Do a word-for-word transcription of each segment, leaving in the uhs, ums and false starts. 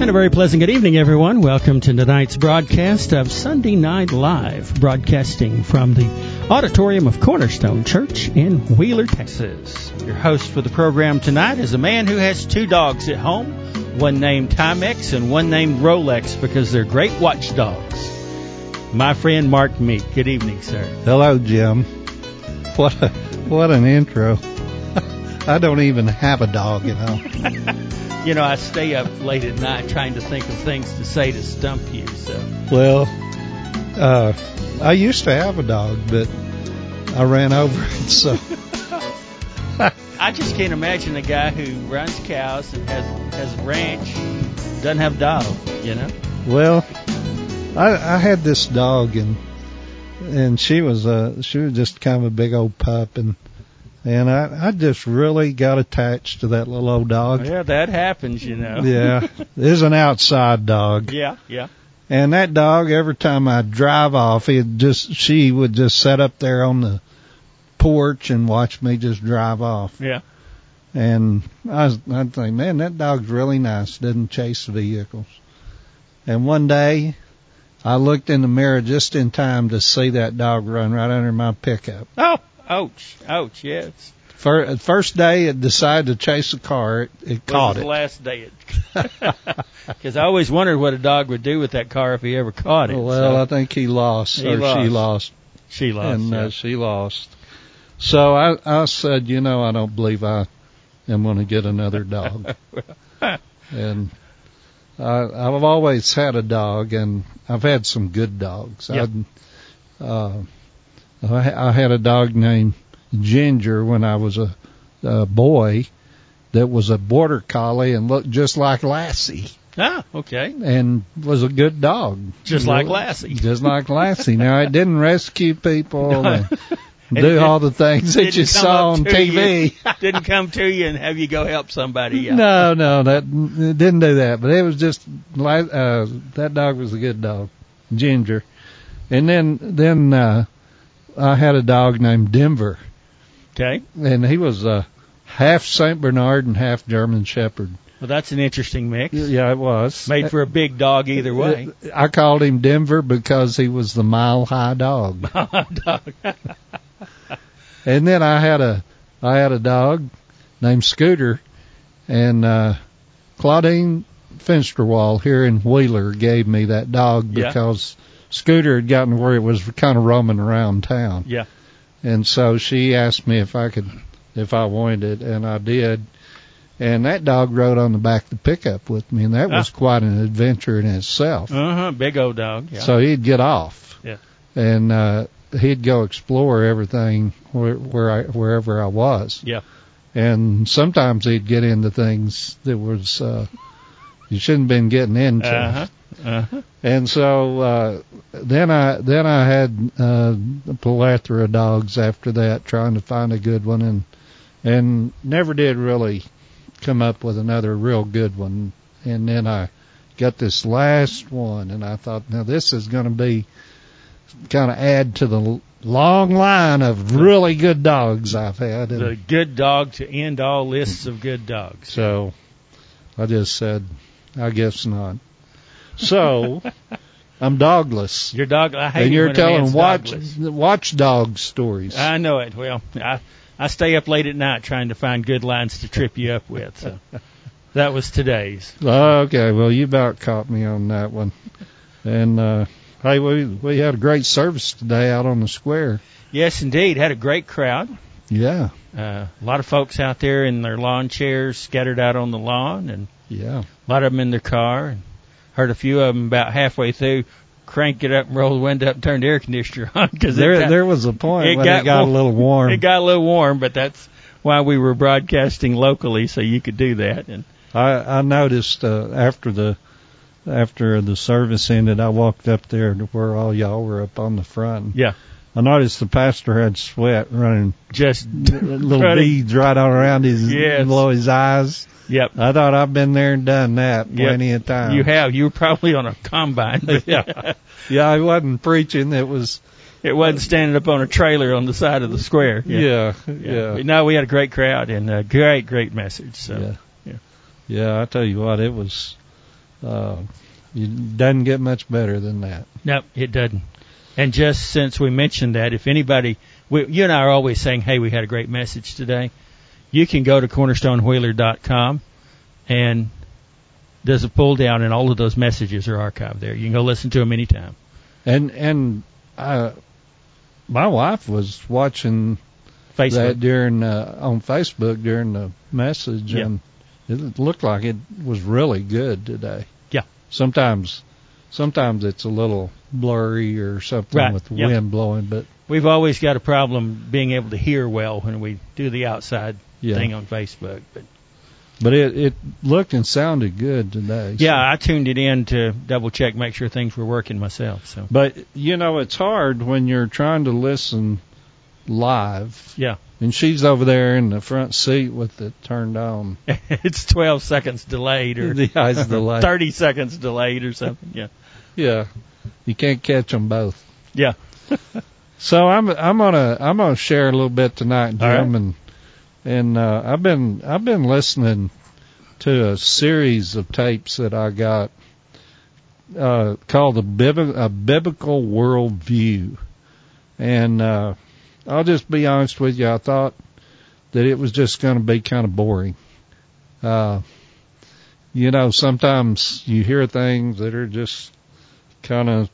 And a very pleasant good evening, everyone. Welcome to tonight's broadcast of Sunday Night Live, broadcasting from the auditorium of Cornerstone Church in Wheeler, Texas. Your host for the program tonight is a man who has two dogs at home, one named Timex and one named Rolex, because they're great watchdogs. My friend Mark Meek. Good evening, sir. Hello, Jim. What a, what an intro. I don't even have a dog, you know. You know, I stay up late at night trying to think of things to say to stump you. So, well, uh, I used to have a dog, but I ran over it. So, I just can't imagine a guy who runs cows and has has a ranch doesn't have a dog. You know. Well, I, I had this dog, and and she was a she was just kind of a big old pup, and. And I, I just really got attached to that little old dog. Yeah, that happens, you know. Yeah, it is an outside dog. Yeah, yeah. And that dog, every time I'd drive off, it just she would just sit up there on the porch and watch me just drive off. Yeah. And I was, I'd think, man, that dog's really nice. Doesn't chase vehicles. And one day, I looked in the mirror just in time to see that dog run right under my pickup. Oh. Ouch, ouch, yes. First, first day it decided to chase a car, it, it caught it. it. The last day it. Because I always wondered what a dog would do with that car if he ever caught it. Well, so. I think he lost, he or lost. she lost. She lost, And yeah. uh, she lost. So I, I said, you know, I don't believe I am going to get another dog. And I, I've always had a dog, and I've had some good dogs. Yep. Uh, I had a dog named Ginger when I was a, a boy that was a border collie and looked just like Lassie. Ah, okay. And was a good dog. Just like Lassie. Just like Lassie. Now, it didn't rescue people no. and do all the things that you saw on T V. You. Didn't come to you and have you go help somebody. Yeah. No, no, that it didn't do that. But it was just like uh, that dog was a good dog, Ginger. And then, then, uh, I had a dog named Denver. Okay. And he was uh, half Saint Bernard and half German Shepherd. Well, that's an interesting mix. Yeah, it was. Made for a big dog either way. I called him Denver because he was the mile-high dog. dog. And then I had a I had a dog named Scooter, and uh, Claudine Finsterwall here in Wheeler gave me that dog because yeah. Scooter had gotten where it was kind of roaming around town. Yeah. And so she asked me if I could, if I wanted it, and I did. And that dog rode on the back of the pickup with me, and that was ah. quite an adventure in itself. Uh-huh, big old dog. Yeah. So he'd get off. Yeah. And uh, he'd go explore everything where, where I, wherever I was. Yeah. And sometimes he'd get into things that was, uh, you shouldn't have been getting into. Uh-huh. Uh-huh. And so uh, then I then I had uh, a plethora of dogs after that, trying to find a good one, and and never did really come up with another real good one. And then I got this last one, and I thought, now this is going to be kind of add to the long line of really good dogs I've had. And the good dog to end all lists of good dogs. So I just said, I guess not. So, I'm dogless. You're dog. I hate and you're it when telling a watch dogless. watchdog stories. I know it. Well, I I stay up late at night trying to find good lines to trip you up with. So that was today's. Okay, well you about caught me on that one. And uh, hey, we we had a great service today out on the square. Yes, indeed. Had a great crowd. Yeah. Uh, a lot of folks out there in their lawn chairs, scattered out on the lawn, and yeah, a lot of them in their car. And heard a few of them about halfway through crank it up and roll the window up and turn the air conditioner on. Cause there, got, there was a point it when got it got warm, a little warm. It got a little warm, but that's why we were broadcasting locally, so you could do that. And I, I noticed uh, after the after the service ended, I walked up there to where all y'all were up on the front. Yeah. I noticed the pastor had sweat running, just little running. beads right all around his yes. below his eyes. Yep. I thought I've been there and done that yep. plenty of times. You have. You were probably on a combine. yeah. Yeah, I wasn't preaching. It was. It wasn't standing up on a trailer on the side of the square. Yeah. Yeah. yeah. yeah. No, we had a great crowd and a great, great message. So. Yeah. Yeah. Yeah. I tell you what, it was. Uh, it doesn't get much better than that. No, it doesn't. And just since we mentioned that, if anybody, we, you and I are always saying, hey, we had a great message today, you can go to cornerstone wheeler dot com and there's a pull down and all of those messages are archived there. You can go listen to them anytime. And, and, uh, my wife was watching Facebook. that during, uh, on Facebook during the message, yeah. and it looked like it was really good today. Yeah. Sometimes, sometimes it's a little blurry or something right. with the yep. wind blowing, but we've always got a problem being able to hear well when we do the outside yeah. thing on Facebook. But but it, it looked and sounded good today. Yeah, so. I tuned it in to double check, make sure things were working myself. So, but you know, it's hard when you're trying to listen live. Yeah. And she's over there in the front seat with it turned on. It's twelve seconds delayed or the eyes delayed. thirty seconds delayed or something. Yeah. Yeah. You can't catch them both. Yeah. So I'm I'm gonna I'm gonna share a little bit tonight, Jim, right. and and uh, I've been I've been listening to a series of tapes that I got uh, called the Bib- a Biblical Worldview, and uh, I'll just be honest with you, I thought that it was just going to be kind of boring. Uh, you know, sometimes you hear things that are just kind of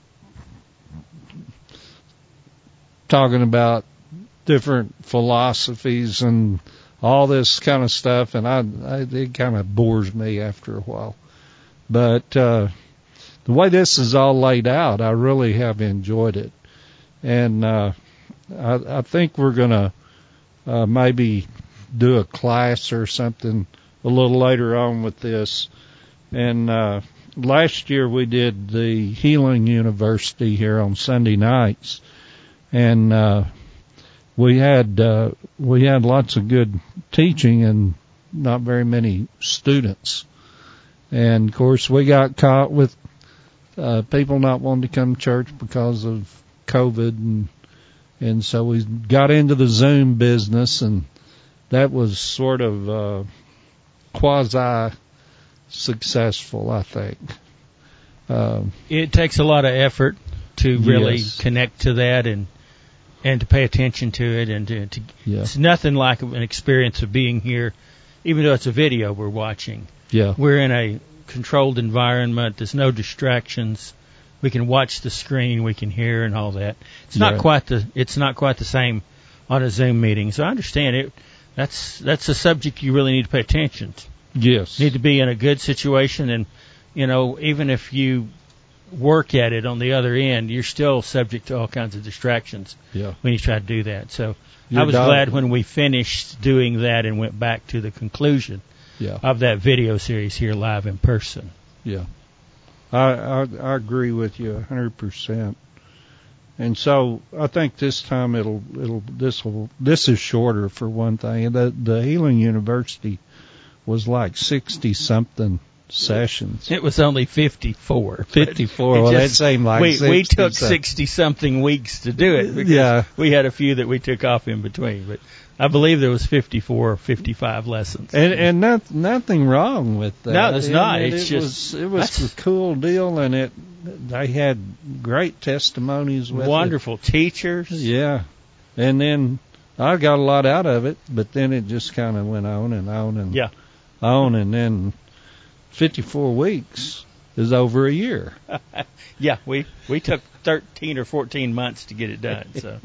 talking about different philosophies and all this kind of stuff, and I, I it kind of bores me after a while. But uh, the way this is all laid out, I really have enjoyed it, and uh, I, I think we're gonna uh, maybe do a class or something a little later on with this. And uh, last year we did the Healing University here on Sunday nights. And, uh, we had, uh, we had lots of good teaching and not very many students. And of course we got caught with, uh, people not wanting to come to church because of COVID, and, and so we got into the Zoom business, and that was sort of, uh, quasi successful, I think. Um, it takes a lot of effort to really yes. connect to that and, and to pay attention to it, and to, to yeah. it's nothing like an experience of being here, even though it's a video we're watching. Yeah. We're in a controlled environment. There's no distractions. We can watch the screen. We can hear and all that. It's not yeah. quite the, it's not quite the same on a Zoom meeting. So I understand it. That's, that's a subject you really need to pay attention to. Yes. You need to be in a good situation, and, you know, even if you work at it on the other end, you're still subject to all kinds of distractions yeah. when you try to do that. So Your I was dog, glad when we finished doing that and went back to the conclusion yeah. of that video series here live in person. Yeah. I, I, I agree with you a hundred percent. And so I think this time it'll, it'll, this will, this is shorter for one thing. The, the Healing University was like sixty something sessions. It was only fifty-four. fifty-four. Well, that seemed like we, sixty. We took sixty-something weeks to do it because yeah. we had a few that we took off in between. But I believe there was fifty-four or fifty-five lessons. And, and not, nothing wrong with that. No, there's not. It, it's it just was, it was a cool deal, and it they had great testimonies with wonderful it. teachers. Yeah. And then I got a lot out of it, but then it just kind of went on and on and yeah. on, and then fifty-four weeks is over a year. yeah, we we took thirteen or fourteen months to get it done. So,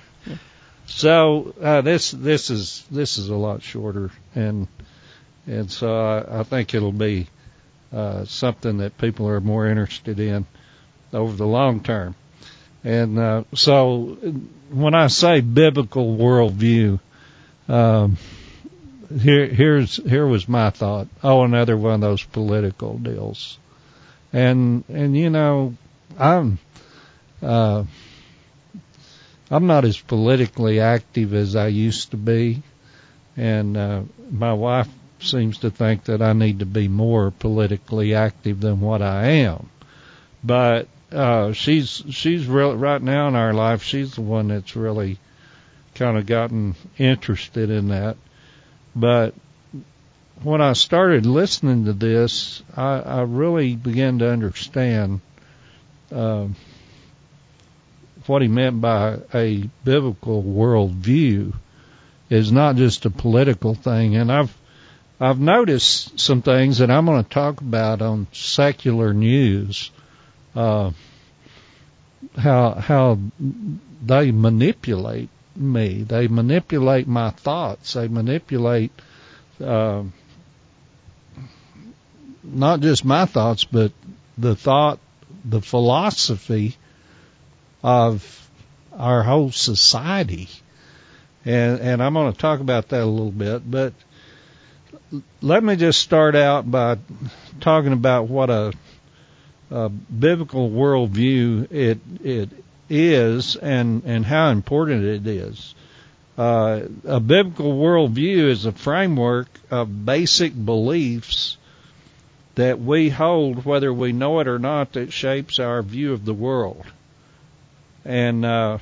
so uh, this this is this is a lot shorter, and and so I, I think it'll be uh, something that people are more interested in over the long term. And uh, so when I say biblical worldview, um, Here, here's, here was my thought. Oh, another one of those political deals. And, and you know, I'm, uh, I'm not as politically active as I used to be. And, uh, my wife seems to think that I need to be more politically active than what I am. But, uh, she's, she's real, right now in our life, she's the one that's really kind of gotten interested in that. But when I started listening to this, I, I really began to understand uh, what he meant by a biblical worldview is not just a political thing. And I've I've noticed some things that I'm going to talk about on secular news, uh, how how they manipulate me. They manipulate my thoughts. They manipulate uh, not just my thoughts, but the thought, the philosophy of our whole society. And, and I'm going to talk about that a little bit, but let me just start out by talking about what a, a biblical worldview it it is and, and how important it is. Uh, a biblical worldview is a framework of basic beliefs that we hold, whether we know it or not, that shapes our view of the world. And uh,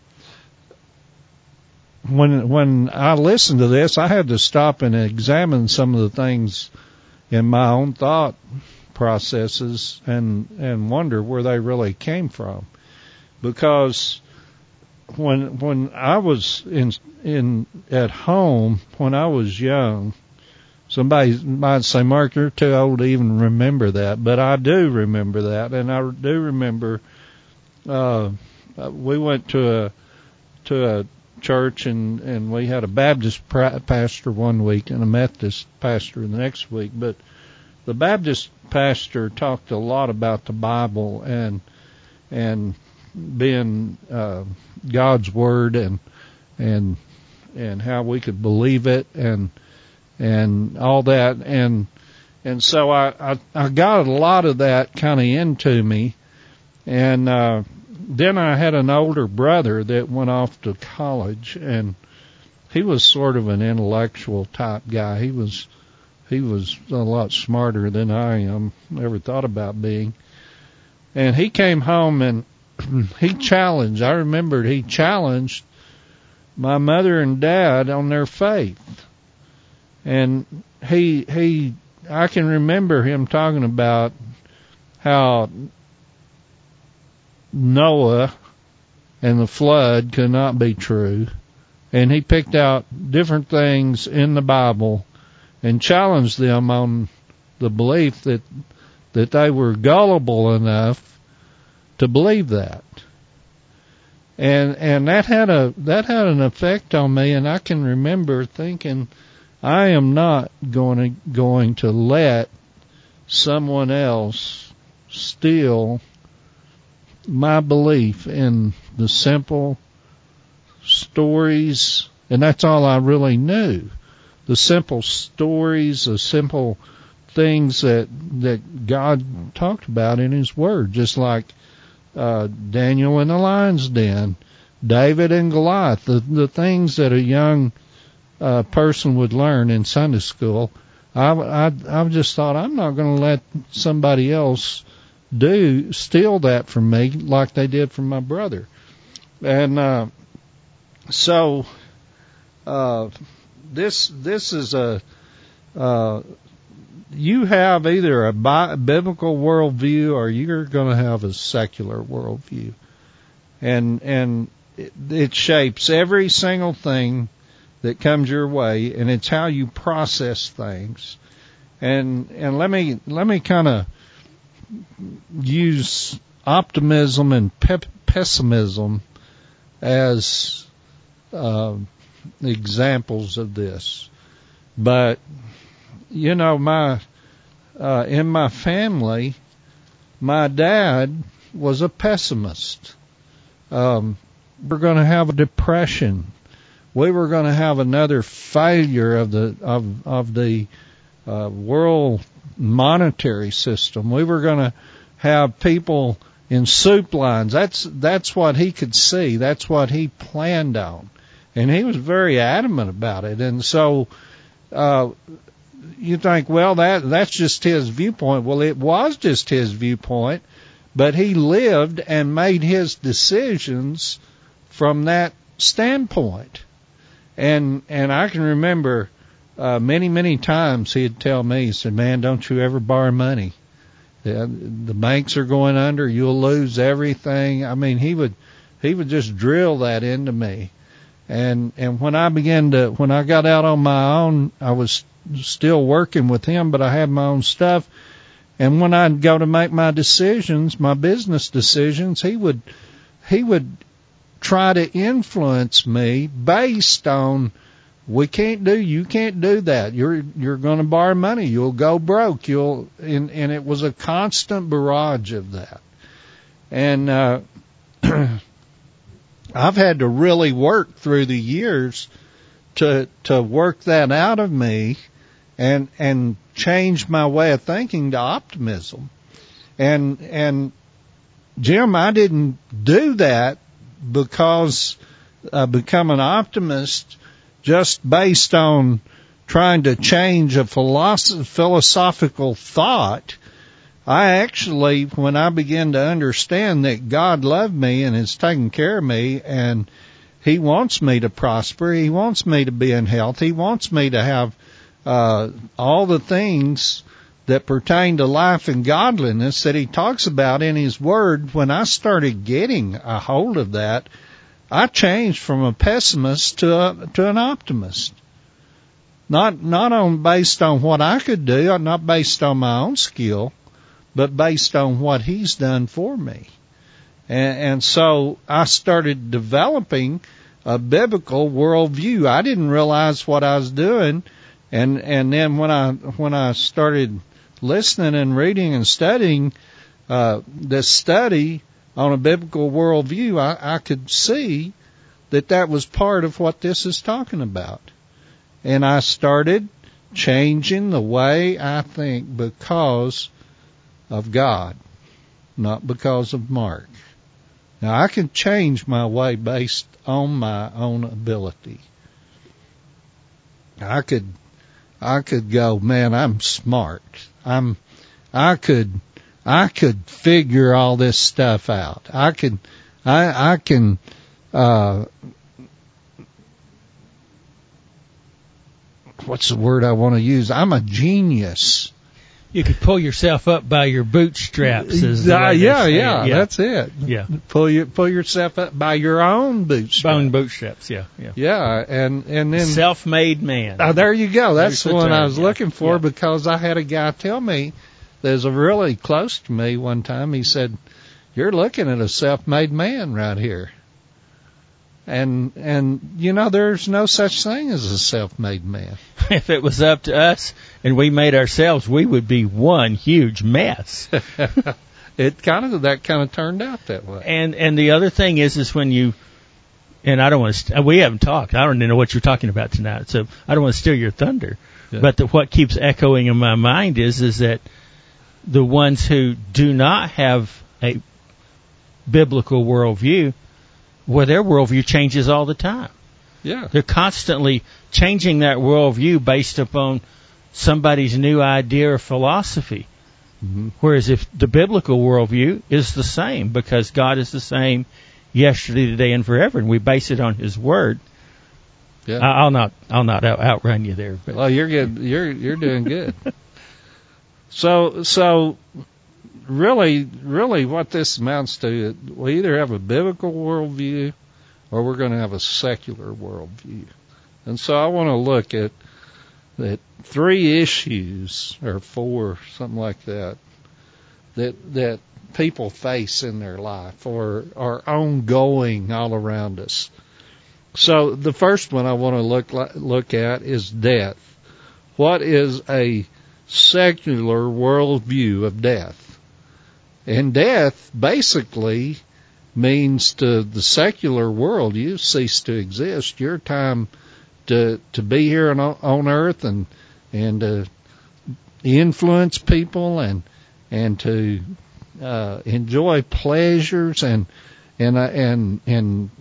when when I listened to this, I had to stop and examine some of the things in my own thought processes and and wonder where they really came from. Because when when I was in in at home when I was young, somebody might say, "Mark, you're too old to even remember that," but I do remember that, and I do remember uh, we went to a to a church and and we had a Baptist pastor one week and a Methodist pastor the next week, but the Baptist pastor talked a lot about the Bible and and being uh, God's word and and and how we could believe it and and all that and and so I I, I got a lot of that kind of into me, and uh, then I had an older brother that went off to college, and he was sort of an intellectual type guy. He was he was a lot smarter than I am, never thought about being. And he came home and he challenged, I remembered he challenged my mother and dad on their faith. And he, he, I can remember him talking about how Noah and the flood could not be true. And he picked out different things in the Bible and challenged them on the belief that, that they were gullible enough to believe that. And, and that had a, that had an effect on me, and I can remember thinking, I am not going to, going to let someone else steal my belief in the simple stories, and that's all I really knew. The simple stories, the simple things that, that God talked about in His Word, just like Uh, Daniel in the lion's den, David and Goliath, the, the things that a young uh, person would learn in Sunday school. I, I, I just thought, I'm not going to let somebody else do steal that from me like they did from my brother. And uh, so uh, this this is a uh, you have either a bi- biblical worldview or you're going to have a secular worldview. And and it, it shapes every single thing that comes your way, and it's how you process things. And and let me let me kind of use optimism and pe- pessimism as uh, examples of this. But you know, my uh, in my family, my dad was a pessimist. Um, we're going to have a depression. We were going to have another failure of the of of the uh, world monetary system. We were going to have people in soup lines. That's that's what he could see. That's what he planned on, and he was very adamant about it. And so. Uh, You think, well, that that's just his viewpoint. Well, it was just his viewpoint, but he lived and made his decisions from that standpoint. And and I can remember uh, many, many times he'd tell me, he said, man, don't you ever borrow money. The, the banks are going under. You'll lose everything. I mean, he would, he would just drill that into me. And, and when I began to, when I got out on my own, I was still working with him, but I had my own stuff. And when I'd go to make my decisions, my business decisions, he would, he would try to influence me based on, we can't do, you can't do that. You're, you're going to borrow money. You'll go broke. You'll, and, and it was a constant barrage of that. And, uh, I've had to really work through the years to, to work that out of me and, and change my way of thinking to optimism. And, and Jim, I didn't do that because I become an optimist just based on trying to change a philosoph- philosophical thought. I actually, when I began to understand that God loved me and is taking care of me and He wants me to prosper, He wants me to be in health, He wants me to have uh all the things that pertain to life and godliness that He talks about in His Word, when I started getting a hold of that, I changed from a pessimist to a, to an optimist. Not not on based on what I could do, not based on my own skill, but based on what He's done for me. And, and so I started developing a biblical worldview. I didn't realize what I was doing, and and then when I when I started listening and reading and studying uh, this study on a biblical worldview, I, I could see that that was part of what this is talking about. And I started changing the way I think because of God, not because of Mark. Now, I can change my way based on my own ability. I could, I could go, man, I'm smart. I'm, I could, I could figure all this stuff out. I could, I, I can, uh, what's the word I want to use? I'm a genius. You could pull yourself up by your bootstraps. Is the uh, way yeah, they say yeah, it. yeah, that's it. Yeah, pull you pull yourself up by your own bootstraps. bone bootstraps. Yeah, yeah. Yeah, and and then Self-made man. Uh, there you go. That's the one I was yeah. looking for yeah. because I had a guy tell me there's a really close to me one time. He said, "You're looking at a self-made man right here." And, and, you know, there's no such thing as a self-made man. If it was up to us and we made ourselves, we would be one huge mess. It kind of, that kind of turned out that way. And, and the other thing is, is when you, and I don't want to, st- we haven't talked. I don't even know what you're talking about tonight, so I don't want to steal your thunder. Yeah. But the, what keeps echoing in my mind is, is that the ones who do not have a biblical worldview, well, their worldview changes all the time. Yeah. They're constantly changing that worldview based upon somebody's new idea or philosophy. Mm-hmm. Whereas if the biblical worldview is the same, because God is the same yesterday, today, and forever, and we base it on His Word. Yeah. I, I'll not, I'll not out, outrun you there. But. Well, you're good. You're you're doing good. so so. Really, really what this amounts to, we either have a biblical worldview or we're going to have a secular worldview. And so I want to look at, at three issues, or four, something like that, that, that people face in their life or are ongoing all around us. So the first one I want to look, look at is death. What is a secular worldview of death? And death basically means to the secular world, you cease to exist. Your time to to be here on, on earth and and to influence people and and to uh, enjoy pleasures and and uh, and and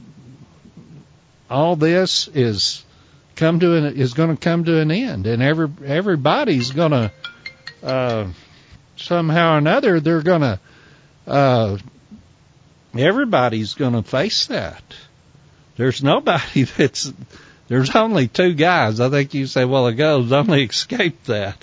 all this is come to an is going to come to an end, and every everybody's going to uh, somehow or another they're going to. Uh, everybody's going to face that. There's nobody that's there's only two guys. I think you say, well, the ghosts only escaped that.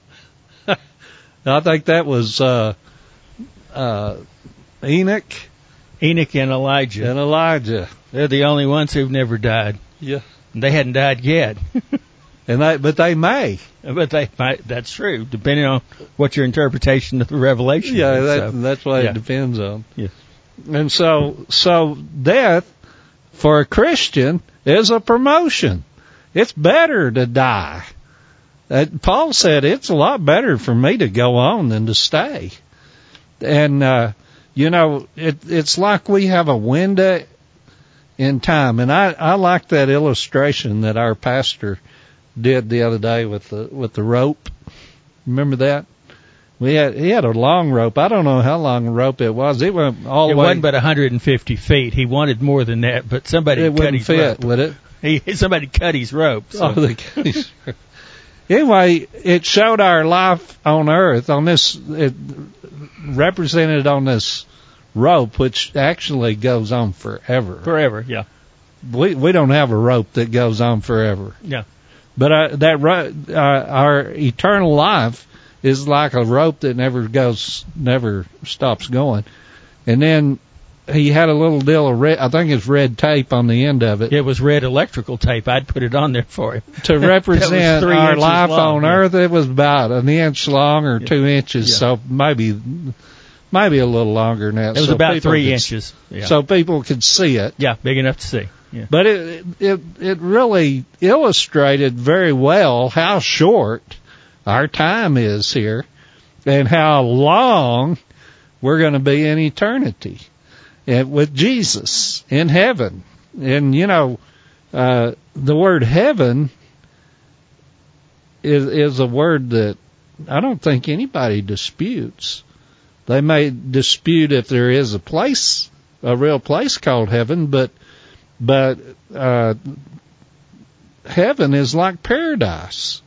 I think that was uh, uh, Enoch. Enoch and Elijah. And Elijah. They're the only ones who've never died. Yeah. They hadn't died yet. and they, But they may. But they might, that's true, depending on what your interpretation of the Revelation yeah, is. That, so. that's what yeah. it depends on. Yeah. And so, so death for a Christian is a promotion. It's better to die. Uh, Paul said it's a lot better for me to go on than to stay. And, uh, you know, it, it's like we have a window in time. And I, I like that illustration that our pastor did the other day with the, with the rope. Remember that? We had, he had a long rope. I don't know how long a rope it was. It went all the it way. It wasn't but one hundred fifty feet. He wanted more than that, but somebody it cut his fit, rope. Would it? He, somebody cut his rope. So. Oh, they cut his rope. Anyway, it showed our life on earth on this, it represented on this rope, which actually goes on forever. Forever, yeah. We we don't have a rope that goes on forever. Yeah. But uh, that ro- uh, our eternal life is like a rope that never goes, never stops going. And then he had a little deal of red, I think it's red tape on the end of it. It was red electrical tape. I'd put it on there for him. To represent our life long, on yeah. earth, it was about an inch long or yeah. two inches, yeah. so maybe maybe a little longer than that. It was so about three could, inches. Yeah. So people could see it. Yeah, big enough to see. Yeah. But it, it it really illustrated very well how short our time is here and how long we're going to be in eternity and with Jesus in heaven. And, you know, uh, the word heaven is, is a word that I don't think anybody disputes. They may dispute if there is a place, a real place called heaven, but But uh, heaven is like paradise,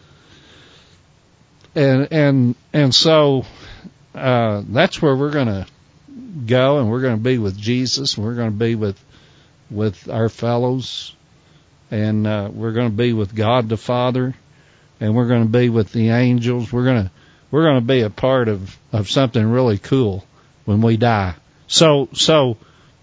and and and so uh, that's where we're going to go, and we're going to be with Jesus, and we're going to be with with our fellows, and uh, we're going to be with God the Father, and we're going to be with the angels. We're going to we're going to be a part of of something really cool when we die. So so.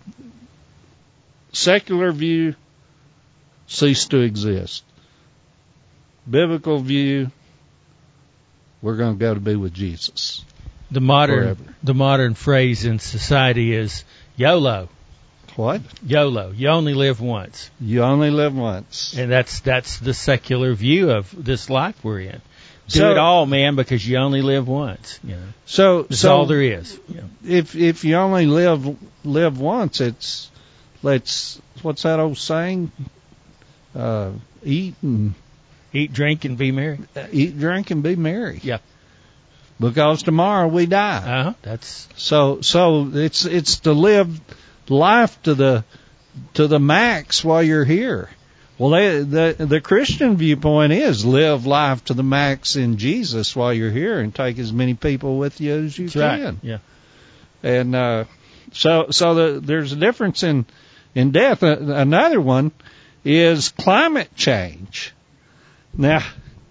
Secular view, cease to exist. Biblical view, we're going to go to be with Jesus. The modern forever. the modern phrase in society is YOLO. What? YOLO. You only live once. You only live once. And that's that's the secular view of this life we're in. Do so, it all, man, because you only live once. You know, so that's so all there is. Yeah. If if you only live live once, it's let's what's that old saying? Uh, eat and eat, drink, and be merry. Uh, eat, drink, and be merry. Yeah. Because tomorrow we die. Uh huh. That's so. So it's it's to live life to the to the max while you're here. Well, they, the the Christian viewpoint is live life to the max in Jesus while you're here, and take as many people with you as you That's can. Right. Yeah. And uh, so so the, there's a difference in in death. Uh, another one is climate change. Now,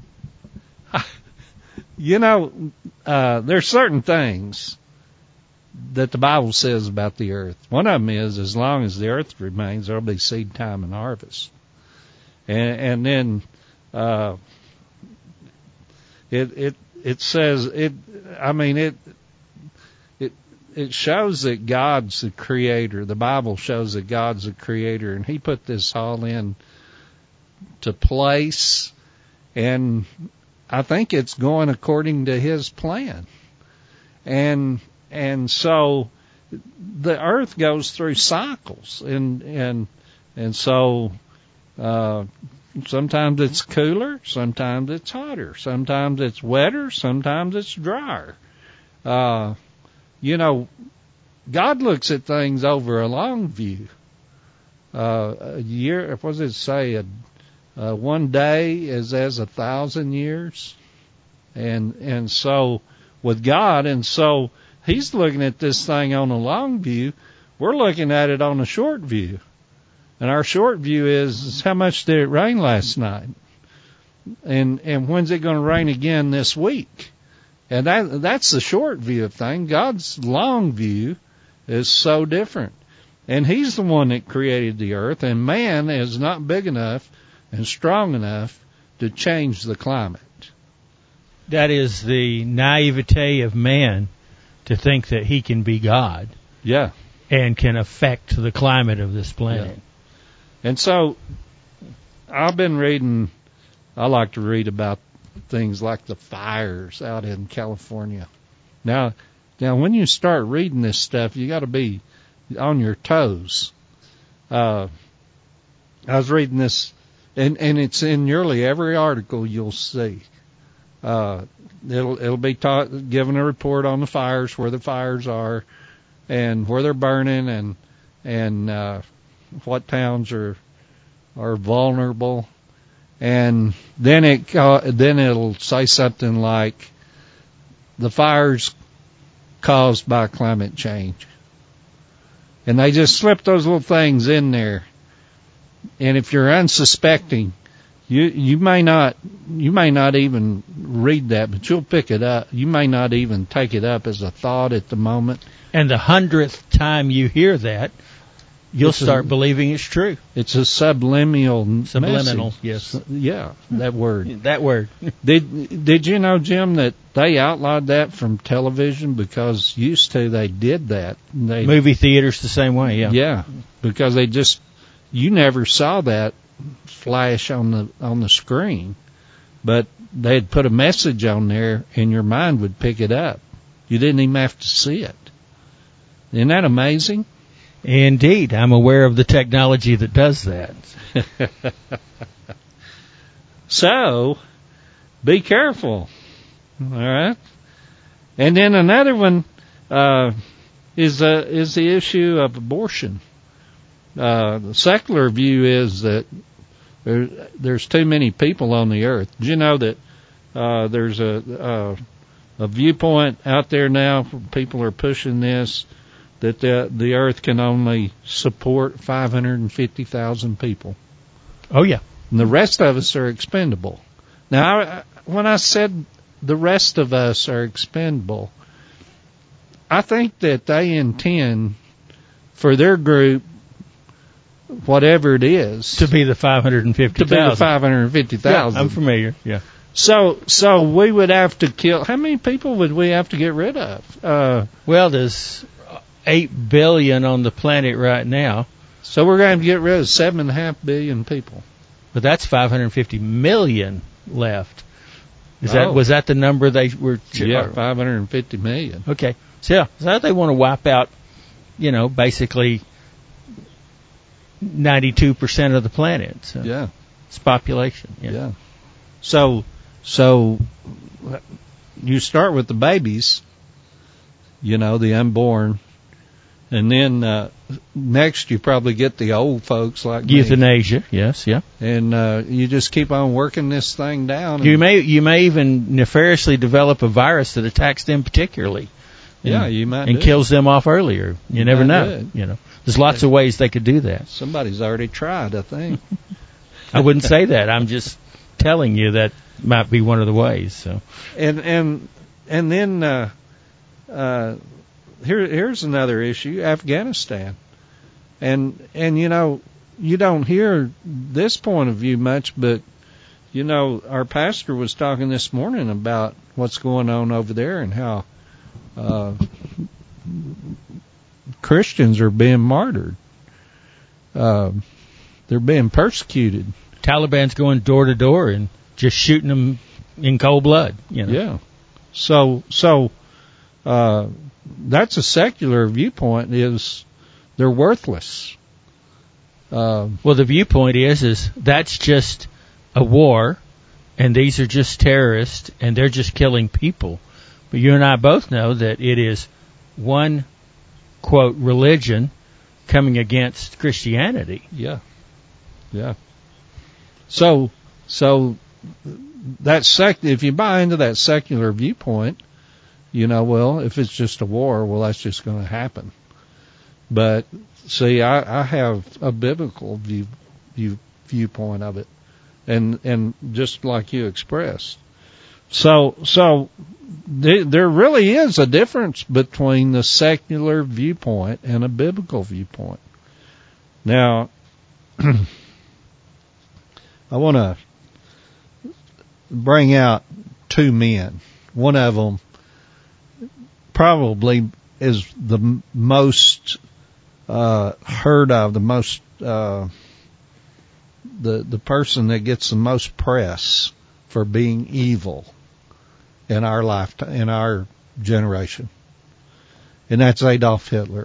you know, uh, there's certain things that the Bible says about the earth. One of them is, as long as the earth remains, there'll be seed time and harvest. And, and then uh, it it it says it. I mean it it it shows that God's the creator. The Bible shows that God's the creator, and He put this all in to place. And I think it's going according to His plan. And and so the earth goes through cycles, and and and so uh, sometimes it's cooler, sometimes it's hotter, sometimes it's wetter, sometimes it's drier. Uh, you know, God looks at things over a long view. Uh, a year, what does it say? A, uh, one day is as a thousand years, and and so with God, and so He's looking at this thing on a long view. We're looking at it on a short view. And our short view is, is how much did it rain last night? And and when's it going to rain again this week? And that that's the short view of things. God's long view is so different. And he's the one that created the earth, and man is not big enough and strong enough to change the climate. That is the naivete of man to think that he can be God. Yeah. And can affect the climate of this planet. Yeah. And so I've been reading, I like to read about things like the fires out in California. Now, now when you start reading this stuff, you got to be on your toes. Uh, I was reading this, and, and it's in nearly every article you'll see. Uh, it'll, it'll be taught, given a report on the fires, where the fires are, and where they're burning, and, and, uh, what towns are, are vulnerable. And then it, uh, then it'll say something like, the fires caused by climate change. And they just slip those little things in there. And if you're unsuspecting, you you may not you may not even read that, but you'll pick it up. You may not even take it up as a thought at the moment. And the hundredth time you hear that, you'll it's start a, believing it's true. It's a subliminal Subliminal, message. yes. Yeah, that word. That word. Did did you know, Jim, that they outlawed that from television because used to they did that. They, Movie theaters the same way, yeah. Yeah, because they just, you never saw that flash on the on the screen, but they'd put a message on there and your mind would pick it up. You didn't even have to see it. Isn't that amazing? Indeed. I'm aware of the technology that does that. So, be careful. All right? And then another one uh, is, uh, is the issue of abortion. Uh, the secular view is that there, there's too many people on the earth. Did you know that uh, there's a, a, a viewpoint out there now, people are pushing this, that the, the earth can only support five hundred fifty thousand people. Oh, yeah. And the rest of us are expendable. Now, I, when I said the rest of us are expendable, I think that they intend for their group, whatever it is, to be the five hundred fifty thousand. To be the five hundred fifty thousand. Yeah, I'm familiar, yeah. So, so we would have to kill, how many people would we have to get rid of? Uh, well, there's eight billion on the planet right now. So we're going to get rid of seven and a half billion people. But that's five hundred fifty million left. Is oh. that was that the number they were? Yeah, five hundred fifty million. Okay, so yeah, so they want to wipe out, you know, basically ninety-two percent of the planet. So yeah, it's population. Yeah. yeah. So, so you start with the babies, you know, the unborn. And then uh, next you probably get the old folks like euthanasia. Me. Yes, yeah. And uh, you just keep on working this thing down. You may you may even nefariously develop a virus that attacks them particularly. And, yeah, you might. And do kills it. them off earlier. You, you never know. It. You know, there's lots of ways they could do that. Somebody's already tried, I think. I wouldn't say that. I'm just telling you that might be one of the ways. So. And and and then. Uh, uh, Here, here's another issue: Afghanistan, and and you know you don't hear this point of view much, but you know our pastor was talking this morning about what's going on over there and how uh, Christians are being martyred, uh, they're being persecuted. Taliban's going door to door and just shooting them in cold blood. You know? Yeah. So so. Uh, That's a secular viewpoint. Is they're worthless. Uh, well, the viewpoint is is that's just a war, and these are just terrorists, and they're just killing people. But you and I both know that it is one quote religion coming against Christianity. Yeah, yeah. So so that sec. If you buy into that secular viewpoint. You know, well, if it's just a war, well, that's just going to happen. But see, I, I have a biblical view, view viewpoint of it, and and just like you expressed. So so th- there really is a difference between the secular viewpoint and a biblical viewpoint. Now, I want to bring out two men. One of them probably is the m- most uh, heard of, the most uh, the the person that gets the most press for being evil in our lifetime, in our generation, and that's Adolf Hitler.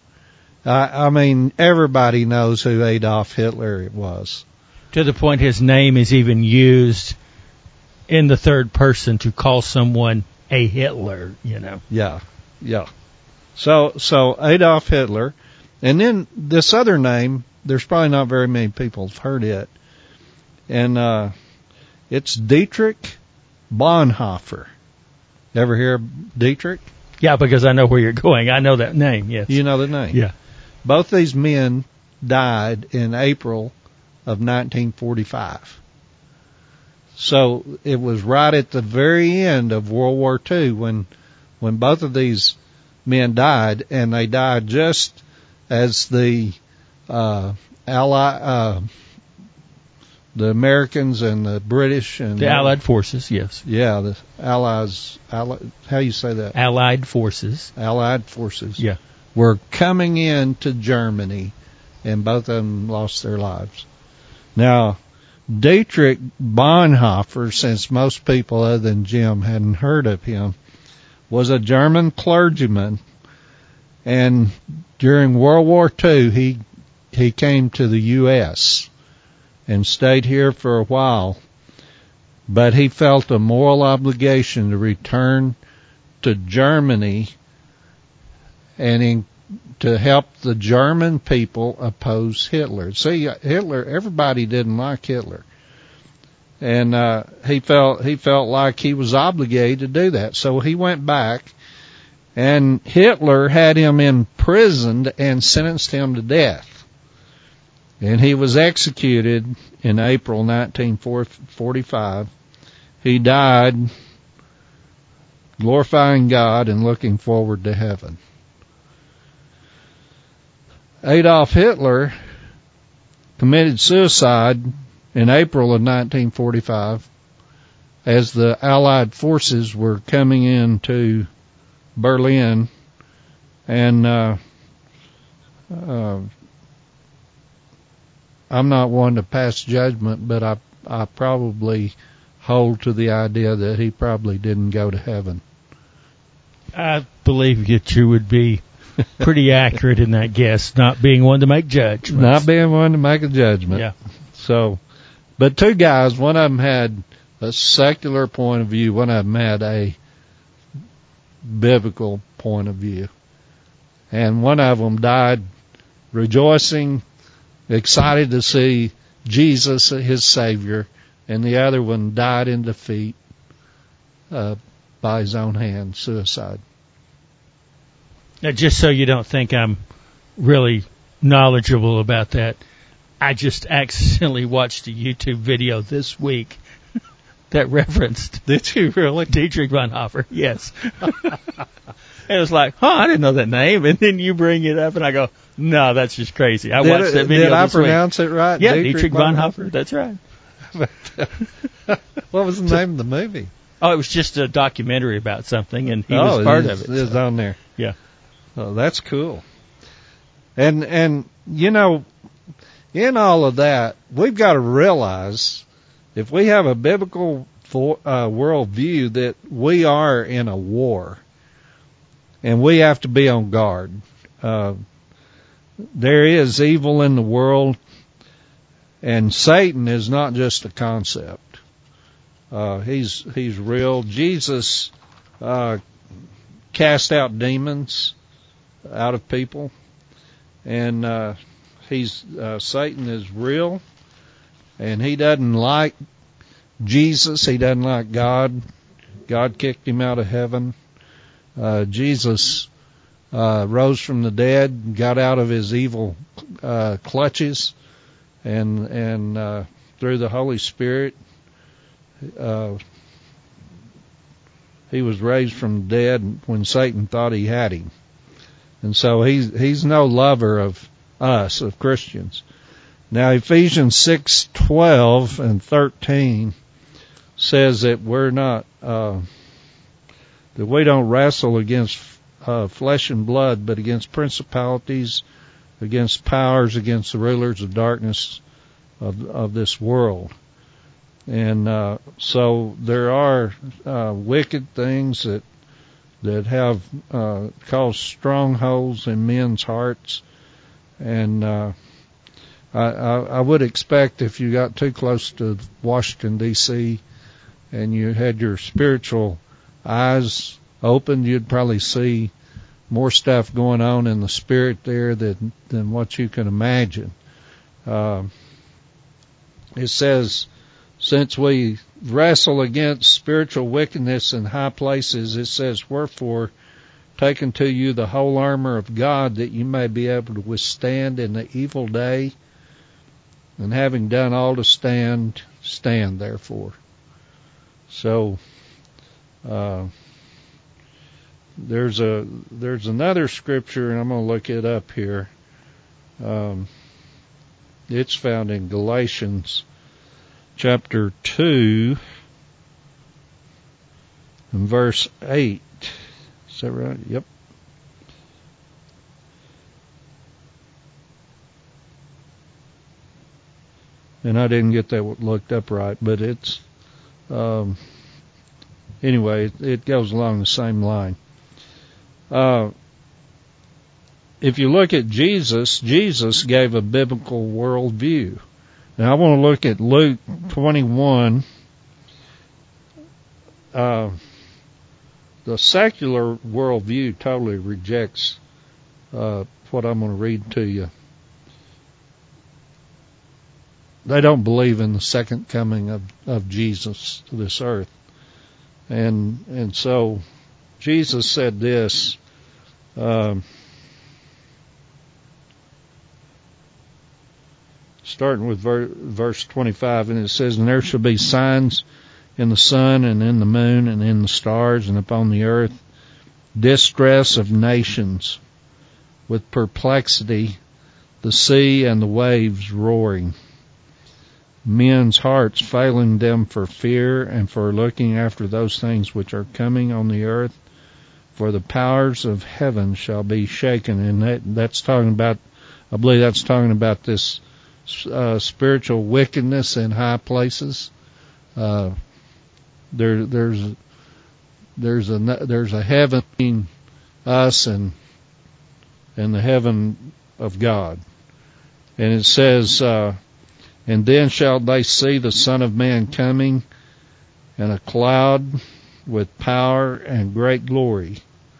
I, I mean, everybody knows who Adolf Hitler was. To the point his name is even used in the third person to call someone a Hitler, you know. Yeah, yeah. So, so Adolf Hitler, and then this other name, there's probably not very many people have heard it, and uh, it's Dietrich Bonhoeffer. Ever hear of Dietrich? Yeah, because I know where you're going. I know that name, yes. You know the name? Yeah. Both these men died in April of nineteen forty-five. So it was right at the very end of World War Two when when both of these men died, and they died just as the uh, Ally, uh, the Americans and the British and the Allied forces, yes. Yeah, the Allies. Allied, how you say that? Allied forces. Allied forces. Yeah. Were coming into Germany, and both of them lost their lives. Now, Dietrich Bonhoeffer, since most people other than Jim hadn't heard of him, was a German clergyman, and during World War Two, he he came to the U S and stayed here for a while, but he felt a moral obligation to return to Germany and in, to help the German people oppose Hitler. See, Hitler, everybody didn't like Hitler. And uh, he felt he felt like he was obligated to do that. So he went back, and Hitler had him imprisoned and sentenced him to death. And he was executed in April nineteen forty-five. He died glorifying God and looking forward to heaven. Adolf Hitler committed suicide in April of nineteen forty-five as the Allied forces were coming into Berlin, and uh, uh, I'm not one to pass judgment, but I I probably hold to the idea that he probably didn't go to heaven. I believe that you would be pretty accurate in that guess, not being one to make judgments. Not being one to make a judgment. Yeah. So, but two guys, one of them had a secular point of view, one of them had a biblical point of view. And one of them died rejoicing, excited to see Jesus, his Savior, and the other one died in defeat uh, by his own hand, suicide. Now, just so you don't think I'm really knowledgeable about that, I just accidentally watched a YouTube video this week that referenced. Did you really? Dietrich Bonhoeffer, yes. It was like, huh, I didn't know that name. And then you bring it up, and I go, no, that's just crazy. I did watched it, that video Did I this pronounce week. it right? Yeah, Dietrich, Dietrich Bonhoeffer. Bonhoeffer. That's right. What was the name of the movie? Oh, it was just a documentary about something, and he oh, was part it of it. It is so. on there. Yeah. Oh, that's cool. And, and you know, in all of that, we've got to realize if we have a biblical for, uh, worldview that we are in a war, and we have to be on guard. Uh, there is evil in the world, and Satan is not just a concept. Uh, he's he's real. Jesus uh, cast out demons out of people, and uh, he's uh, Satan is real, and he doesn't like Jesus. He doesn't like God. God kicked him out of heaven. Uh, Jesus uh, rose from the dead, got out of his evil uh, clutches, and and uh, through the Holy Spirit, uh, he was raised from the dead when Satan thought he had him. And so he's he's no lover of us, of Christians. Now Ephesians six twelve and thirteen says that we're not uh, that we don't wrestle against uh, flesh and blood, but against principalities, against powers, against the rulers of darkness of of this world. And uh, so there are uh, wicked things that that have uh, caused strongholds in men's hearts, and uh, I, I, I would expect if you got too close to Washington D C and you had your spiritual eyes opened, you'd probably see more stuff going on in the spirit there than than what you can imagine. Uh, it says, since we wrestle against spiritual wickedness in high places, it says, wherefore, take unto you the whole armor of God, that you may be able to withstand in the evil day, and having done all to stand, stand therefore. So, uh, there's a, there's another scripture, and I'm going to look it up here. Um, it's found in Galatians chapter two and verse eight. Is that right? Yep. And I didn't get that looked up right, but it's, um, anyway, it, it goes along the same line. Uh, if you look at Jesus, Jesus gave a biblical worldview. Now I want to look at Luke twenty-one. Uh, the secular worldview totally rejects uh, what I'm going to read to you. They don't believe in the second coming of, of Jesus to this earth. And and so Jesus said this, um, starting with ver- verse twenty-five, and it says, and there shall be signs in the sun and in the moon and in the stars and upon the earth, distress of nations with perplexity, the sea and the waves roaring, men's hearts failing them for fear and for looking after those things which are coming on the earth, for the powers of heaven shall be shaken. And that, that's talking about, I believe that's talking about this uh, spiritual wickedness in high places. Uh, there, there's, there's a, there's a heaven between us and, and the heaven of God. And it says, uh, and then shall they see the Son of Man coming in a cloud with power and great glory.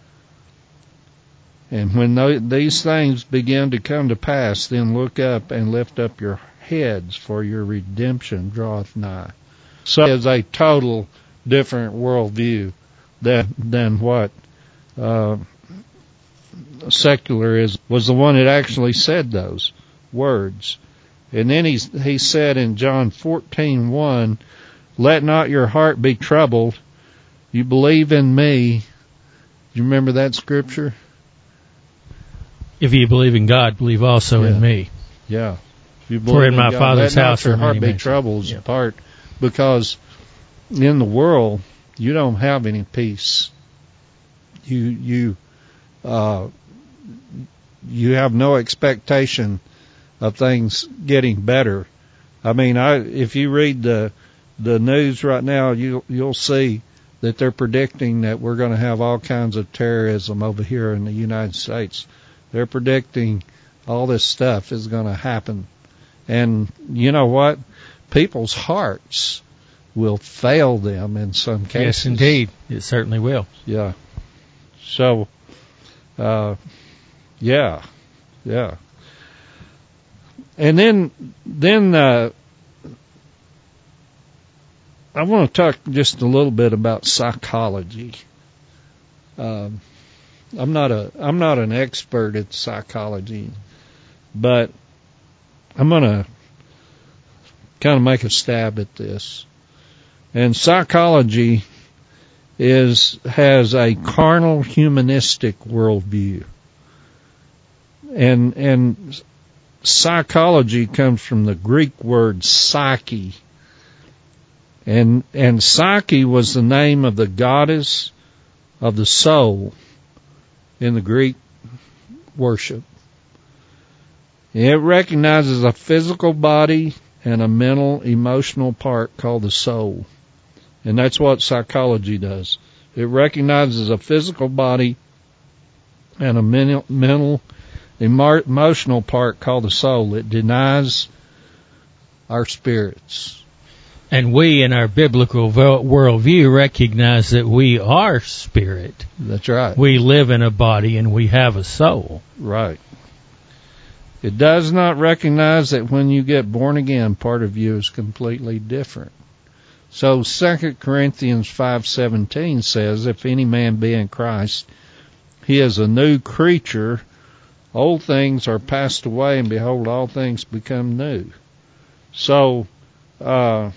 And when these things begin to come to pass, then look up and lift up your heads, for your redemption draweth nigh. So it's a total different worldview than, than what uh, secularism was, the one that actually said those words. And then he, he said in John fourteen one, let not your heart be troubled. You believe in me. Do you remember that scripture? If you believe in God, believe also yeah. in me. Yeah. If you For in my God, Father's let house not your are heart many be mansions. troubled Yeah. apart, because in the world you don't have any peace. You you uh, you have no expectation of things getting better. I mean, I if you read the the news right now, you you'll see that they're predicting that we're going to have all kinds of terrorism over here in the United States. They're predicting all this stuff is going to happen. And you know what? People's hearts will fail them in some cases. Yes, indeed. It certainly will. Yeah. So, uh, yeah, yeah. And then, then, uh, I want to talk just a little bit about psychology. Um, I'm not a I'm not an expert at psychology, but I'm gonna kind of make a stab at this. And psychology is has a carnal, humanistic worldview, and and psychology comes from the Greek word psyche, and and Psyche was the name of the goddess of the soul in the Greek worship. It recognizes a physical body and a mental, emotional part called the soul. And that's what psychology does. It recognizes a physical body and a mental, mental emotional part called the soul. It denies our spirits. And we, in our biblical worldview, recognize that we are spirit. That's right. We live in a body and we have a soul. Right. It does not recognize that when you get born again, part of you is completely different. So Second Corinthians five seventeen says, if any man be in Christ, he is a new creature. Old things are passed away, and behold, all things become new. So, uh,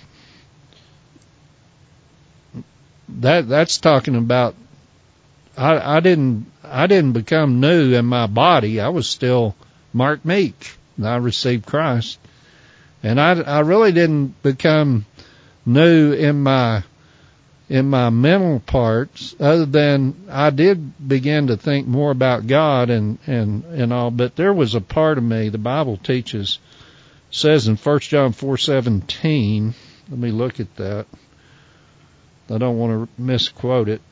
that that's talking about I, I didn't I didn't become new in my body. I was still Mark Meek. And I received Christ, and I I really didn't become new in my in my mental parts, other than I did begin to think more about God and and and all. But there was a part of me, the Bible teaches, says in First John four seventeen. Let me look at that. I don't want to misquote it.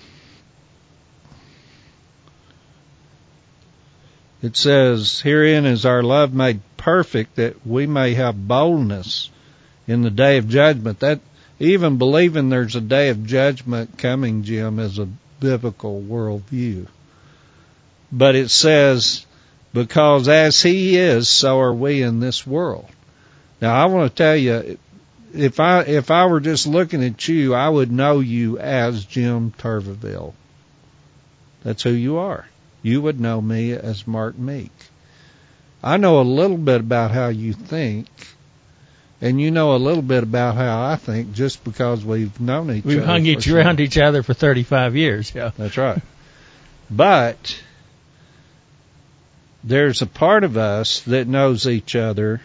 It says, herein is our love made perfect, that we may have boldness in the day of judgment. That even believing there's a day of judgment coming, Jim, is a biblical worldview. But it says, because as he is, so are we in this world. Now, I want to tell you, if I if I were just looking at you, I would know you as Jim Turveville. That's who you are. You would know me as Mark Meek. I know a little bit about how you think, and you know a little bit about how I think, just because we've known each we've other. We've hung each around each other for thirty-five years, yeah. That's right. But there's a part of us that knows each other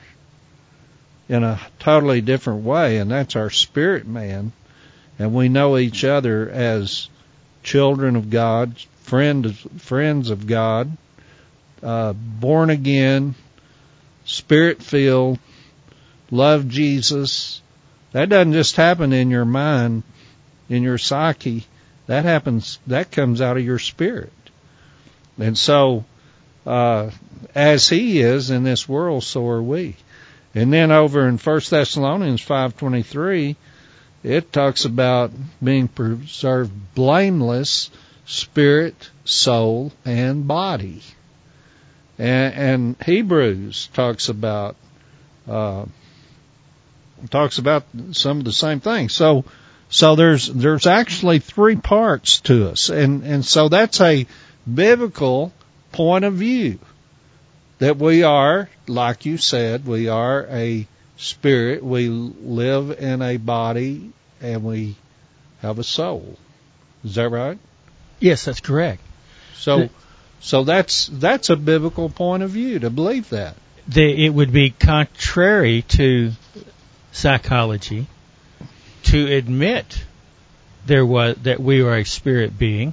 in a totally different way, and that's our spirit man. And we know each other as children of God, friend, friends of God, uh, born again, spirit-filled, love Jesus. That doesn't just happen in your mind, in your psyche. That happens, that comes out of your spirit. And so, uh, as he is in this world, so are we. And then over in First Thessalonians five twenty-three, it talks about being preserved blameless, spirit, soul, and body. And, and Hebrews talks about uh, talks about some of the same things. So, so there's there's actually three parts to us, and and so that's a biblical point of view. That we are, like you said, we are a spirit, we live in a body, and we have a soul. Is that right? Yes, that's correct. So, the, so that's that's a biblical point of view to believe that. The, it would be contrary to psychology to admit there was that we are a spirit being,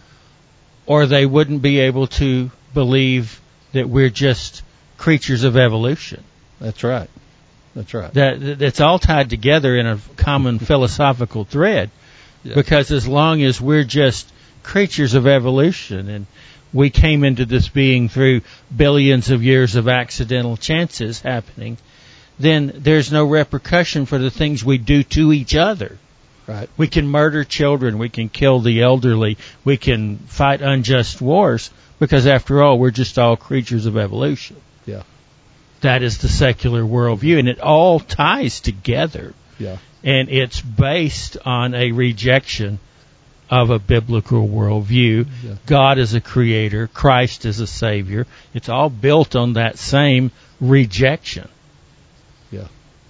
or they wouldn't be able to believe that we're just creatures of evolution. That's right. That's right. That that's all tied together in a common philosophical thread. Yeah. Because as long as we're just creatures of evolution and we came into this being through billions of years of accidental chances happening, then there's no repercussion for the things we do to each other. Right. We can murder children, we can kill the elderly, we can fight unjust wars, because after all, we're just all creatures of evolution. Yeah. That is the secular worldview, and it all ties together. Yeah. And it's based on a rejection of a biblical worldview. Yeah. God is a creator. Christ is a savior. It's all built on that same rejection. Yeah.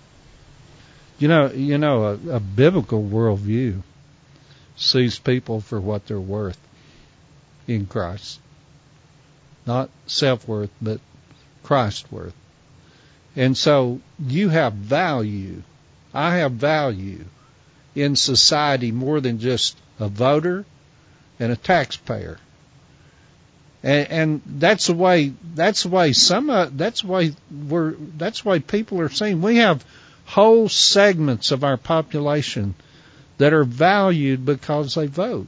You know, you know, a, a biblical worldview sees people for what they're worth in Christ. Not self-worth, but Christ worth. And so you have value. I have value in society more than just a voter and a taxpayer. And, and that's the way. That's the way some. Uh, that's the way we're. That's the way people are saying. We have whole segments of our population that are valued because they vote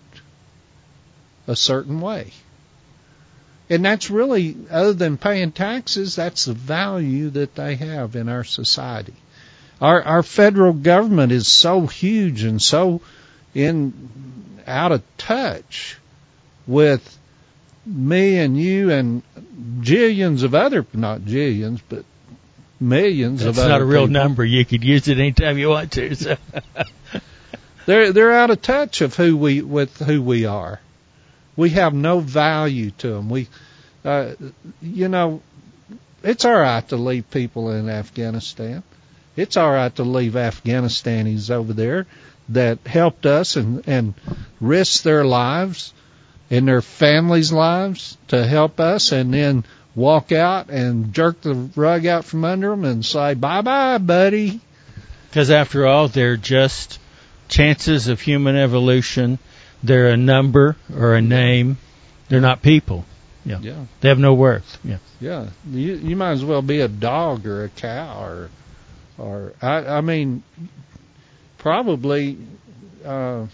a certain way. And that's really, other than paying taxes, that's the value that they have in our society. Our our federal government is so huge and so in out of touch with me and you and jillions of other, not jillions, but millions That's of other not a real people. number. You could use it anytime you want to. So. They're they're out of touch of who we with who we are. We have no value to them. We, uh, you know, it's all right to leave people in Afghanistan. It's all right to leave Afghanistanis over there that helped us and and risked their lives and their families' lives to help us, and then walk out and jerk the rug out from under them and say, bye-bye, buddy. Because after all, they're just chances of human evolution. They're a number or a name. They're not people. Yeah. Yeah. They have no worth. Yeah. Yeah. You, you might as well be a dog or a cow or, or I, I mean, probably, uh,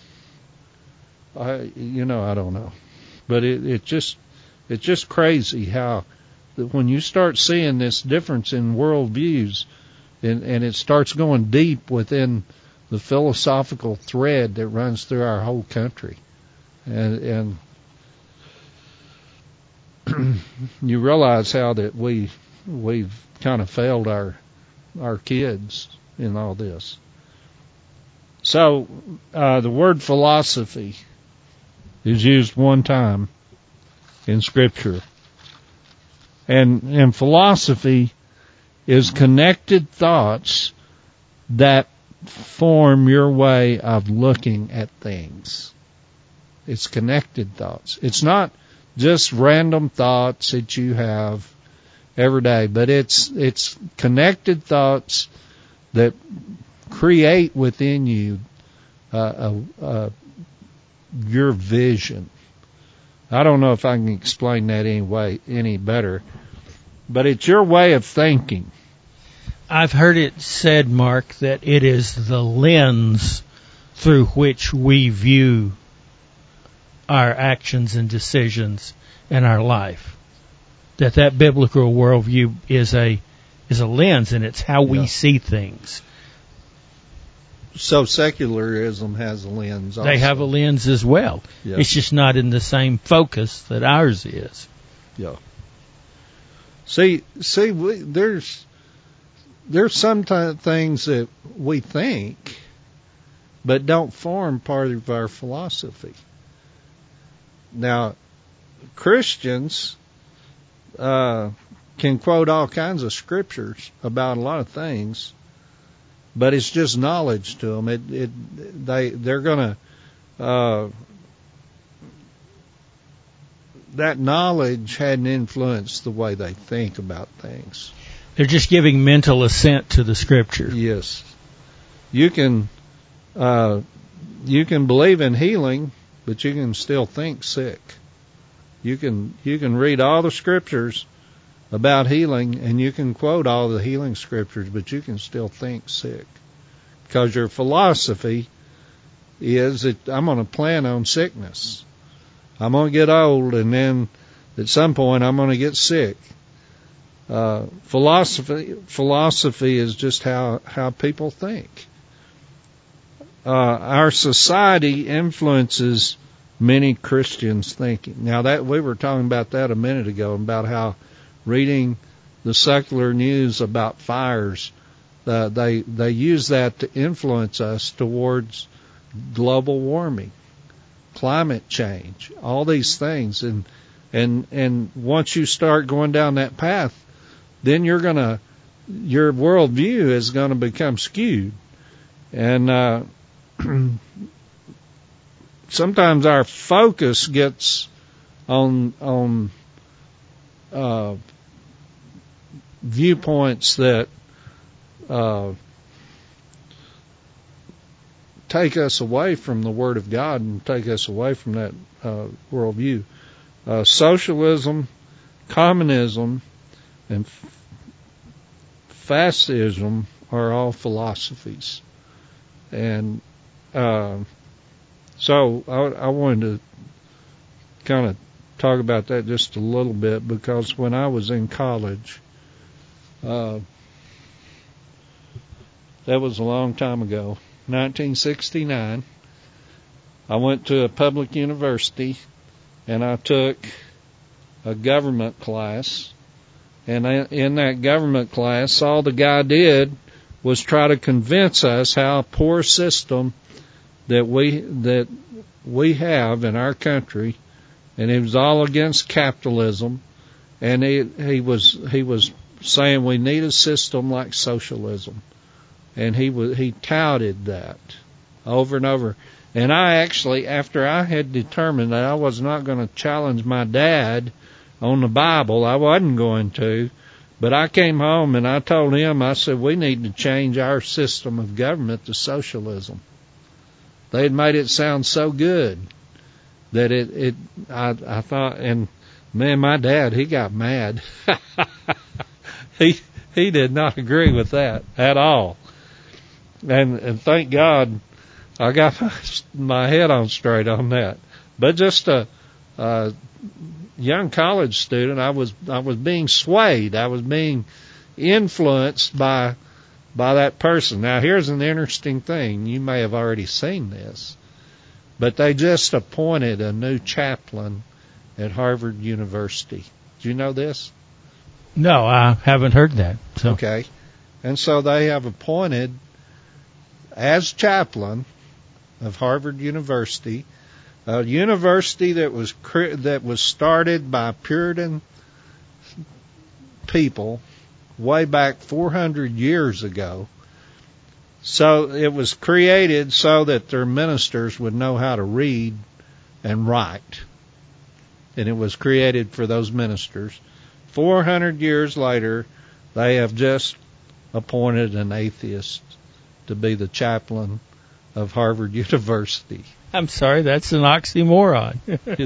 I, you know, I don't know. But it, it just, it's just crazy how that when you start seeing this difference in worldviews, and, and it starts going deep within the philosophical thread that runs through our whole country, and, and you realize how that we we've kind of failed our our kids in all this. So uh, the word philosophy is used one time in Scripture. And, and philosophy is connected thoughts that form your way of looking at things. It's connected thoughts. It's not just random thoughts that you have every day, but it's it's connected thoughts that create within you uh, a, a your vision. I don't know if I can explain that any way, any better, but it's your way of thinking. I've heard it said, Mark, that it is the lens through which we view our actions and decisions in our life. That that biblical worldview is a is a lens, and it's how we Yeah. see things. So secularism has a lens also. They have a lens as well. Yeah. It's just not in the same focus that ours is. Yeah. See, see, we, there's there's sometimes things that we think, but don't form part of our philosophy. Now, Christians uh, can quote all kinds of scriptures about a lot of things, but it's just knowledge to them. It, it, they, they're gonna, uh, that knowledge hadn't influenced the way they think about things. They're just giving mental assent to the scripture. Yes, you can, uh, you can believe in healing, but you can still think sick. You can, you can read all the scriptures about healing, and you can quote all the healing scriptures, but you can still think sick. Because your philosophy is that I'm going to plan on sickness. I'm going to get old, and then at some point I'm going to get sick. Uh, philosophy, philosophy is just how, how people think. Uh, our society influences many Christians' thinking. Now that we were talking about that a minute ago, about how reading the secular news about fires, uh, they they use that to influence us towards global warming. climate change, all these things. And, and, and once you start going down that path, then you're going to, your worldview is going to become skewed. And, uh, sometimes our focus gets on, on, uh, viewpoints that, uh, take us away from the Word of God and take us away from that uh, worldview. Uh, socialism, communism, and f- fascism are all philosophies. And uh, so I, I wanted to kind of talk about that just a little bit, because when I was in college, uh, that was a long time ago, nineteen sixty-nine, I went to a public university and I took a government class. And in that government class, all the guy did was try to convince us how a poor system that we that we have in our country, and it was all against capitalism. And he he was he was saying we need a system like socialism. And he was, he touted that over and over. And I actually, after I had determined that I was not going to challenge my dad on the Bible, I wasn't going to, but I came home and I told him, I said, we need to change our system of government to socialism. They had made it sound so good that it, it, I, I thought, and man, my dad, he got mad. he, he did not agree with that at all. And, and thank God I got my, my head on straight on that. But just a, a young college student, I was I was being swayed. I was being influenced by by that person. Now, here's an interesting thing. You may have already seen this, but they just appointed a new chaplain at Harvard University. Do you know this? No, I haven't heard that. So. Okay. And so they have appointed, as chaplain of Harvard University, a university that was that was started by Puritan people way back four hundred years ago. So it was created so that their ministers would know how to read and write. And it was created for those ministers. four hundred years later, they have just appointed an atheist to be the chaplain of Harvard University. I'm sorry, that's an oxymoron.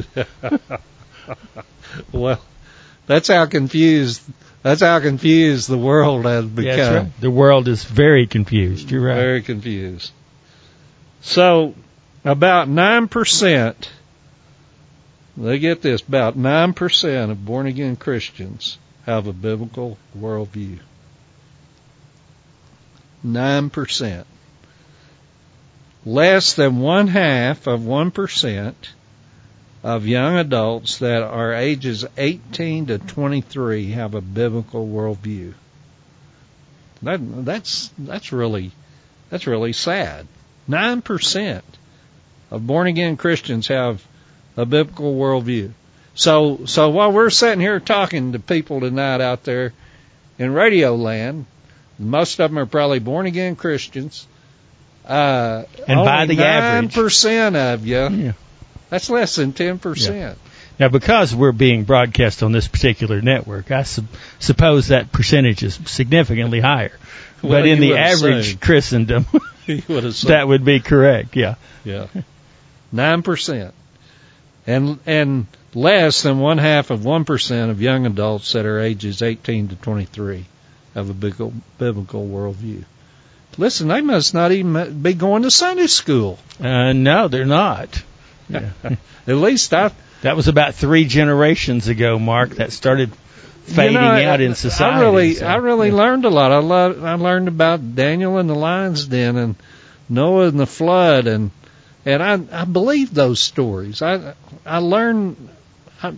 Well, that's how confused that's how confused the world has become. Yeah, that's right. The world is very confused. You're right. Very confused. So, about nine percent, they get this, about nine percent of born-again Christians have a biblical worldview. nine percent. Less than one half of one percent of young adults that are ages eighteen to twenty-three have a biblical worldview. That, that's that's really that's really sad. Nine percent of born-again Christians have a biblical worldview. So so while we're sitting here talking to people tonight out there in Radio Land, most of them are probably born-again Christians. Uh, and by the average, nine percent of you, yeah. That's less than ten percent. Yeah. Now, because we're being broadcast on this particular network, I su- suppose that percentage is significantly higher. Well, but in the average assumed. Christendom, that would be correct, yeah. Yeah. nine percent. And, and less than one half of one percent of young adults that are ages eighteen to twenty-three have a biblical, biblical worldview. Listen, they must not even be going to Sunday school. Uh, no, they're not. Yeah. At least I... That was about three generations ago, Mark, that started fading you know, out I, in society. I really, so, I really yeah. learned a lot. I, lo- I learned about Daniel and the lion's den and Noah and the flood, and and I, I believe those stories. I I learned... I,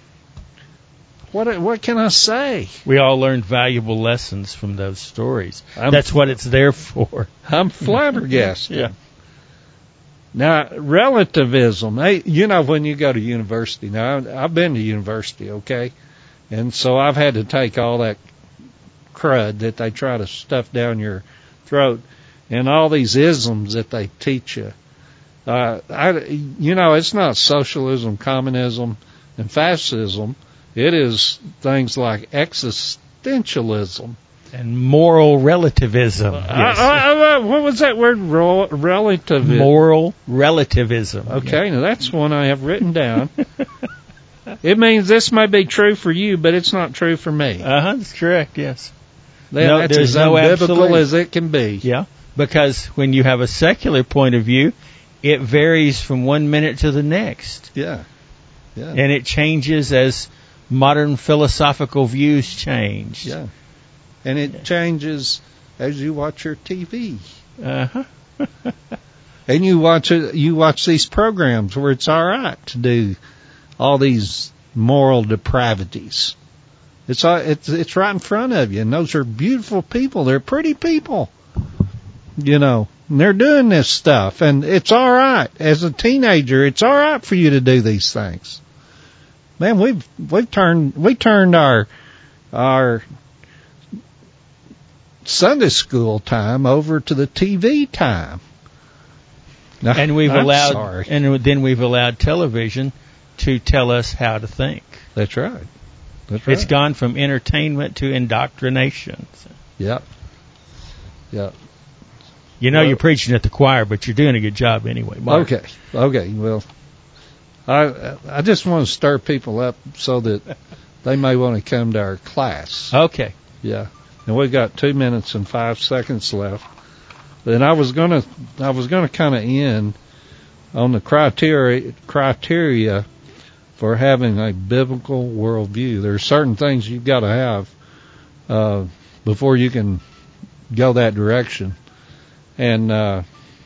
What what can I say? We all learned valuable lessons from those stories. I'm, That's what it's there for. I'm flabbergasted. Yeah. Now, relativism, hey, you know, when you go to university, now, I've been to university, okay? And so I've had to take all that crud that they try to stuff down your throat and all these isms that they teach you. Uh, I, you know, it's not socialism, communism, and fascism. It is things like existentialism. And moral relativism. Yes. Uh, uh, uh, what was that word? Rel- relativism. Moral relativism. Okay, yeah. Now that's one I have written down. It means this may be true for you, but it's not true for me. Uh-huh, that's correct, yes. That, no, that's there's as no unbiblical absolute. as it can be. Yeah, because when you have a secular point of view, it varies from one minute to the next. Yeah, yeah. And it changes as modern philosophical views change. Yeah. And it changes as you watch your T V. Uh-huh. And you watch it, you watch these programs where it's all right to do all these moral depravities. It's all, it's it's right in front of you, and those are beautiful people. They're pretty people, you know. And they're doing this stuff, and it's all right. As a teenager, it's all right for you to do these things. Man, we've we've turned we turned our our Sunday school time over to the T V time. Now, and we've I'm allowed, sorry. and then we've allowed television to tell us how to think. That's right. That's right. It's gone from entertainment to indoctrination. Yep. Yep. You know, well, you're preaching at the choir, but you're doing a good job anyway, Mark. Okay. Okay. Well, I I just want to stir people up so that they may want to come to our class. Okay. Yeah. And we've got two minutes and five seconds left. And I was gonna, I was gonna kind of end on the criteria, criteria for having a biblical worldview. There are certain things you've got to have uh, before you can go that direction. And uh,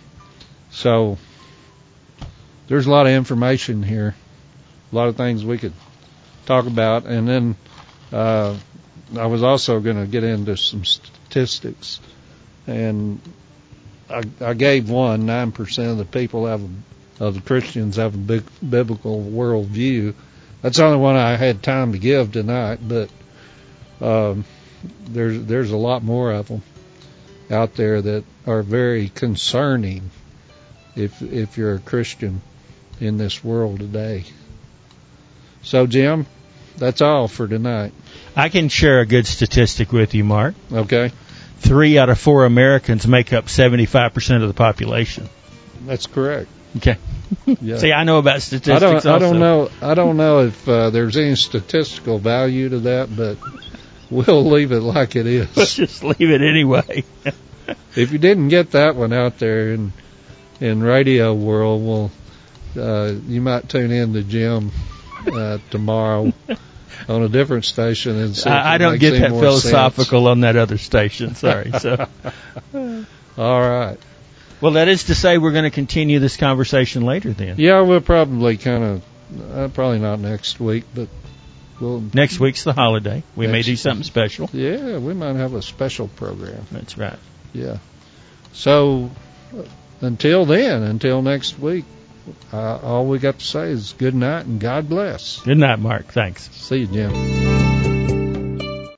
so there's a lot of information here, a lot of things we could talk about, and then. Uh, I was also going to get into some statistics, and I, I gave one, nine percent of the people have, a, of the Christians have a big biblical worldview. That's the only one I had time to give tonight, but um, there's, there's a lot more of them out there that are very concerning if, if you're a Christian in this world today. So, Jim, that's all for tonight. I can share a good statistic with you, Mark. Okay. Three out of four Americans make up seventy-five percent of the population. That's correct. Okay. Yeah. See, I know about statistics. I don't. Also. I don't know. I don't know if uh, there's any statistical value to that, but we'll leave it like it is. Let's just leave it anyway. If you didn't get that one out there in in radio world, well, uh, you might tune in to Jim uh, tomorrow. On a different station. And see I, I don't get that philosophical sense. On that other station. Sorry. So, all right. Well, that is to say, we're going to continue this conversation later. Then. Yeah, we'll probably kind of, uh, probably not next week, but we'll. Next week's the holiday. We next, may do something special. Yeah, we might have a special program. That's right. Yeah. So, uh, until then, until next week. Uh, all we got to say is good night and God bless. Good night, Mark. Thanks. See you, Jim.